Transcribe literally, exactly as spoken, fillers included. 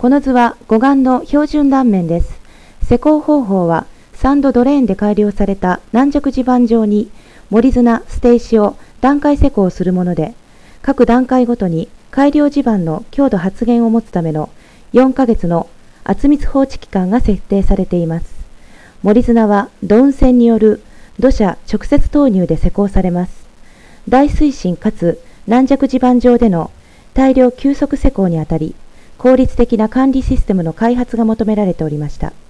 この図は護岸の標準断面です。施工方法はサンドドレーンで改良された軟弱地盤上に盛り砂、捨て石を段階施工するもので、各段階ごとに改良地盤の強度発現を持つためのよんかげつの圧密放置期間が設定されています。盛り砂はドウン船による土砂直接投入で施工されます。大水深かつ軟弱地盤上での大量急速施工にあたり、効率的な管理システムの開発が求められておりました。